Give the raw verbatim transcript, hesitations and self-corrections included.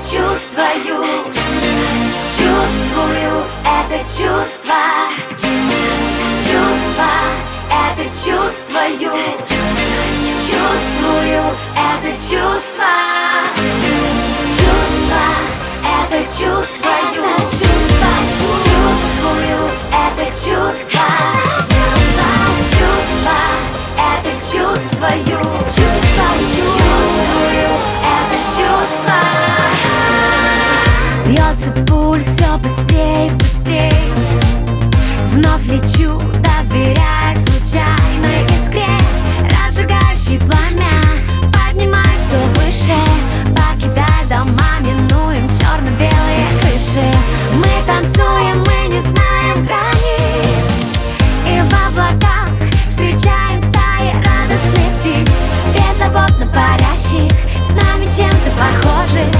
чувствую, чувствую это чувство, чувство, это чувствую, чувствую это чувство, чувство, это чувствую, чувствую это чувство, чувство, это чувствую, чувствую это чувство. Бьется пульс все быстрее, быстрее. Вновь лечу, доверяя случайной искре, разжигающей пламя. Поднимаюсь все выше, покидая дома, минуем черно-белые крыши. Мы танцуем, мы не знаем границ, и в облаках встречаем стаи радостных птиц, беззаботно парящих, с нами чем-то похожих.